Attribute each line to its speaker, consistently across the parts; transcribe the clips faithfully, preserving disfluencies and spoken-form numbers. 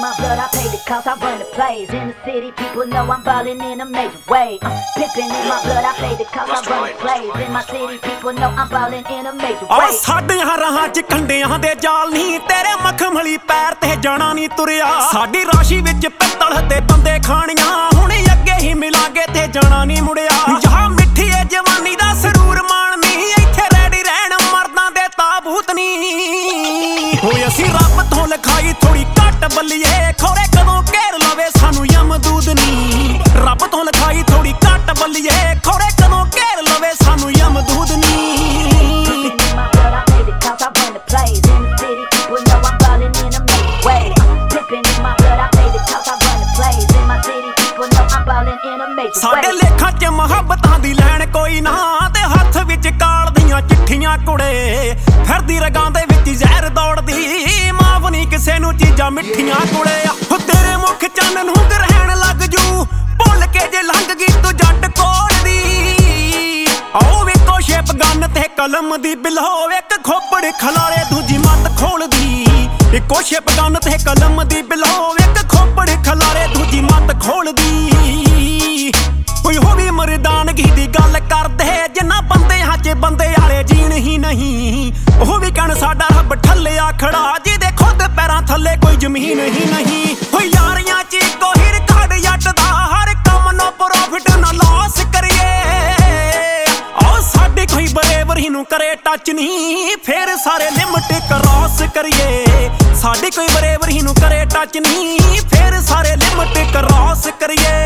Speaker 1: my blood, I pay the cost, I run the plays. In the city, people know I'm ballin' in a major way. uh, Pimpin' in my blood, I pay the cost, I run the plays. In my city, people know I'm ballin' in a major way.
Speaker 2: ਸਾਡੀਆਂ ਰਾਹਾਂ ਚ ਕੰਡਿਆਂ ਦੇ ਜਾਲ ਨਹੀਂ, ਤੇਰੇ ਮਖਮਲੀ ਪੈਰ ਤੇ ਜਾਣਾ ਨਹੀਂ ਤੁਰਿਆ। ਸਾਡੀ ਰਾਸ਼ੀ ਵਿੱਚ ਪਿੱਤਲ ਤੇ ਬੰਦੇ ਖਾਣੀਆਂ, ਹੁਣ ਅੱਗੇ ਹੀ ਮਿਲਾਂਗੇ ਤੇ ਜਾਣਾ ਨਹੀਂ ਮੁੜਿਆ। ਯਾਹ ਮਿੱਠੀ ਏ ਜਵਾਨੀ ਦਾ ਸਰੂਰ ਮਾਣਨੀ, ਇੱਥੇ ਰੈਡੀ ਰਹਿਣ ਮਰਦਾਂ ਦੇ ਤਾਬੂਤ ਨਹੀਂ। ਹੋਏ ਅਸੀਂ ਰੱਬ ਤੋਂ ਲਿਖਾਈ ਥੋੜੀ ਘੱਟ ਬੱਲੀਏ, ਖੋਰੇ ਕਦੋਂ ਘੇਰ ਲਵੇ ਸਾਨੂੰ ਯਮਦੂਦ ਨਹੀਂ। ਰੱਬ ਤੋਂ ਲਿਖਾਈ ਥੋੜੀ ਘੱਟ ਬੱਲੀਏ, ਖੋਰੇ ਕਦੋਂ ਘੇਰ ਲਵੇ ਸਾਨੂੰ ਯਮਦੂਦ ਨਹੀਂ। ਸਾਡੇ ਲੇਖਾਂ ਚ ਮੁਹੱਬਤਾਂ ਦੀ ਲੈਣ ਕੋਈ ਨਾ, ਤੇ ਹੱਥ ਵਿੱਚ ਕਾਲ ਦੀਆਂ ਚਿੱਠੀਆਂ ਕੁੜੇ। ਫਿਰਦੀ ਰਗਾਂ ਦੇ ਵਿੱਚ ਜ਼ਹਿਰ ਦੌੜਦੀ, ਮਾਫ ਨਹੀਂ ਕਿਸੇ ਨੂੰ ਚੀਜ਼ਾਂ ਮਿੱਠੀਆਂ ਕੁੜੇ। ਹੋ ਤੇਰੇ ਮੁਖ ਚੰਨ ਨੂੰ ਗ੍ਰਹਿਣ ਲੱਗ ਜੂ, ਭੁੱਲ ਕੇ ਜੇ ਲੰਘ ਗਈ ਤੂੰ ਜੱਟ ਕੋਲ ਦੀ। ਆਓ ਵੇਖੋ ਸ਼ੇਪ ਗੰਨ ਤੇ ਕਲਮ ਦੀ ਬਿਲਹੋ, ਇੱਕ ਖੋਪੜ ਖਲਾਰੇ ਦੂਜੀ ਮੱਤ ਖੋਲਦੀ। ਇੱਕੋ ਸ਼ੇਪ ਗੰਨ ਤੇ ਕਲਮ ਦੀ ਬਿਲਹੋ, ਇੱਕ ਖੋਪੜ ਖਲਾਰੇ ਦੂਜੀ ਮੱਤ ਖੋਲਦੀ। ਕੋਈ ਹੋ ਵੀ ਮਰਦਾਨਗੀ ਦੀ ਗੱਲ ਕਰਦੇ, ਜਿੰਨਾ ਬੰਦਿਆਂ ਚ ਬੰਦੇ ਵਾਲੇ ਜੀਣ ਹੀ ਨਹੀਂ। ਉਹ ਵੀ ਕਹਿਣ ਸਾਡਾ ਰੱਬ ਠੱਲਿਆ ਖੜਾ, ਜਿਹਦੇ ਖੁਦ ਪੈਰਾਂ ਥੱਲੇ ਕੋਈ ਜ਼ਮੀਨ ਹੀ ਨਹੀਂ। ਹੋ ਯਾਰੀਆਂ ਚ ਇੱਕੋ ਹੀ ਰਿਕਾਰਡ ਜੱਟ ਦਾ, ਹਰ ਕੰਮ ਨੂੰ ਪ੍ਰੋਫਿਟ ਨਾ ਲਾਸ ਕਰੀਏ। ਆਓ ਸਾਡੀ ਕੋਈ ਬਰੇਬਰੀ ਨੂੰ ਕਰੇ ਟੱਚ ਨਹੀਂ, ਫੇਰ ਸਾਰੇ ਲਿਮਟ ਕ੍ਰਾਸ ਕਰੀਏ। ਸਾਡੀ ਕੋਈ ਬਰੇਬਰੀ ਨੂੰ ਕਰੇ ਟੱਚ ਨਹੀਂ, ਫੇਰ ਸਾਰੇ ਲਿਮਟ ਕ੍ਰਾਸ ਕਰੀਏ।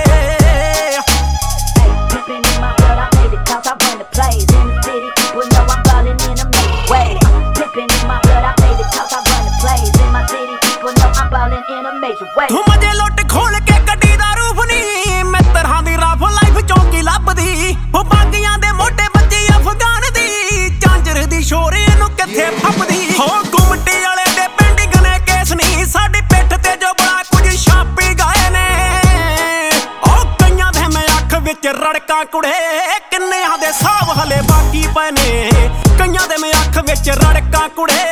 Speaker 2: ਤੂੰ ਮਜੇ ਲੁੱਟ ਖੋਲ ਕੇ ਗੱਡੀ ਦਾ ਰੂਫ ਨੀ, ਮਿੱਤਰਾਂ ਦੀ ਰਫ ਲਾਈਫ ਚੌਂਕੀ ਲੱਭਦੀ। ਉਹ ਬਾਗੀਆਂ ਦੇ ਮੋਢੇ ਬੱਚੀ ਅਫਗਾਨ ਦੀ, ਝਾਂਜਰ ਦੀ ਸ਼ੋਰੇ ਨੂੰ ਕਿੱਥੇ ਫੱਬਦੀ। ਹੋ ਗੁੰਮਟੀ ਵਾਲੇ ਦੇ ਪਿੰਡ ਗਨੇ ਕੇਸ ਨਹੀਂ, ਸਾਡੀ ਪਿੱਠ ਤੇ ਜੋ ਬੜਾ ਕੁਝ ਛਾਪੀ ਗਏ ਨੇ। ਉਹ ਕਈਆਂ ਦੇ ਮੈਂ ਅੱਖ ਵਿੱਚ ਰੜਕਾਂ ਕੁੜੇ, ਕਿੰਨਿਆਂ ਦੇ ਸਾਬ ਹਲੇ ਬਾਕੀ ਪਏ ਨੇ। ਕਈਆਂ ਦੇ ਮੈਂ ਅੱਖ ਵਿੱਚ ਰੜਕਾਂ ਕੁੜੇ,